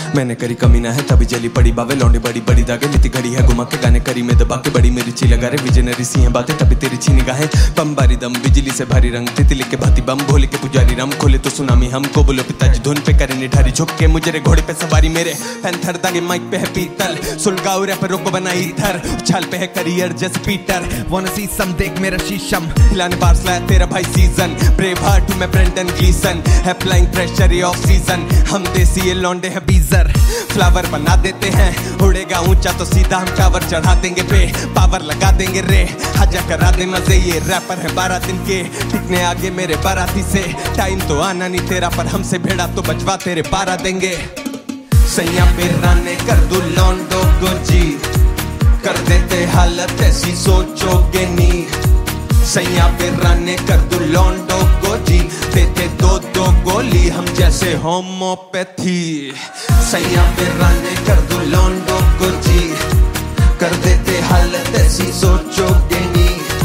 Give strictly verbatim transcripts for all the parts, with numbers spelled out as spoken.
मैंने करी कमी ना है तभी जली पड़ी बावे लौंडे बड़ी बड़ी दागे लेती घड़ी है घुमा के गाने करी में दबा के बड़ी मेरी ची लगा रे विजनरी सी हैं बातें तभी तेरी छी निगाहें बम बारी दम बिजली से भारी रंग तितली के भांति बम भोले के पुजारी राम खोले तो सुनामी हमको बोलो पिताजी धुन पे करे निठारी झुक के मुझे रे घोड़े पे सवारी मेरे पैंथर दागे माइक पे है पीतल सुलगाओ रैपरों को बनाई इधर उछाल पे है करियर जैसे पीटर wanna see some देख मेरा शीशम हिलाने बार्स लाया तेरा भाई सीजन ब्रेव हार्ट हूँ मैं ब्रेंडन ग्लीसन है फ्लाइंग प्रेशर ये ऑफ सीजन हम देसी ये लौंडे हैं बीजर फ्लावर बना देते हैं उड़ेगा ऊंचा तो सीधा हम टावर चढ़ा देंगे पे पावर लगा देंगे रे हजा करा दे मजे ये रैपर है बारह दिन के टिकने आगे मेरे बाराती से टाइम तो आना नहीं तेरा पर हमसे भेड़ा तो बचवा तेरे बारह देंगे सैया पे राने कर दू लौंडो को जी कर देते हालत ऐसी सोचोगे नी सैया पे राने कर दू लौंडो को जी देते दो दो गोली हम जैसे होम्योपैथी सैया पे राने कर दू लौंडो को जी कर देते हालत ऐसी सोचोगे नी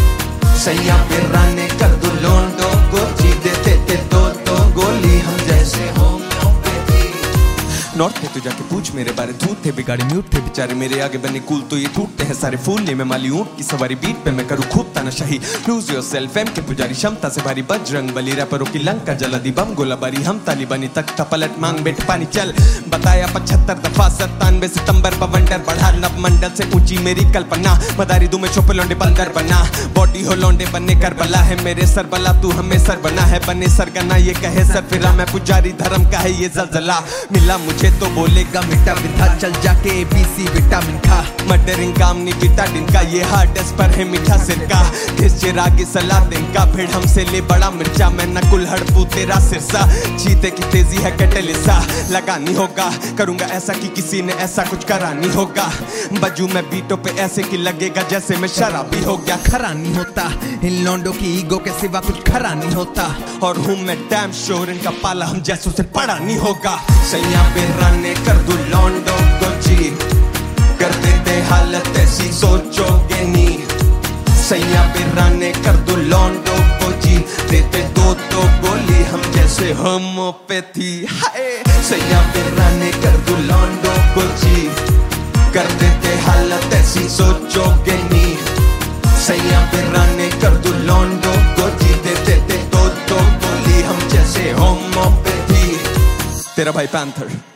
सैया पे राने कर दू लौंडो को जी देते ते दो दो गोली हम जैसे होम्योपैथी नॉर्थ पे तू जाके पूछ मेरे बारे धूत थे बिगाड़ी म्यूट थे बेचारे मेरे आगे बने कूल तो ये टूटते हैं सारे फूल नहीं मैं माली ऊंट की सवारी बीट पे मैं करूँ खूब तानाशाही लूज योरसेल्फ एम के पुजारी क्षमता से भारी बजरंग बली रैपरों की लंका जला दी बम गोला बारी हम तालिबानी तक पलट मांग बेट पानी चल बताया पचहत्तर दफा सत्तानवे सितंबर बवंडर बढ़ा नव मंडल से ऊंची मेरी कल्पना मदारी दूं में छुपे लौंडे बंदर बना बॉडी हो लौंडे बनने कर बला है मेरे सर बला तू हमें सर बना है बने सरगना ये कहे सर फिरा मैं पुजारी धर्म का है ये जलजला मिला मुझे तो बोलेगा मिटा विधा चल जाके एबीसी विटामिन खा मर्डरिंग काम नहीं बिता दिन का ये हार्डेस्ट पर है मीठा सिरका किस चिरागी सलाह दिन का फिर हमसे ले बड़ा मिर्चा मैं नकुल हड़पू तेरा सिरसा चीते की तेजी है कैटेलिसा लगानी होगा करूंगा ऐसा कि किसी ने ऐसा कुछ करा नहीं होगा बजू मैं बीटों पे ऐसे कि लगेगा जैसे मैं शराबी हो गया खरा नहीं होता इन लौंडों की ईगो के सिवा कुछ खरा नहीं होता और हूँ मैं डैम श्योर इनका पाला हम जैसों से पड़ा नहीं होगा सैया पे राने कर दू लौंडों को जी कर देते हालत ऐसी सोचोगे नी सैया पे राने कर दू लौंडों को जी देते दो दो गोली हम जैसे होम्योपैथी हाय सैया पे राने कर दू लौंडों को जी कर देते हालत ऐसी सोचोगे नी सैया पे राने कर दू लौंडों को जी देते दो दो गोली हम जैसे होम्योपैथी तेरा भाई पैंथर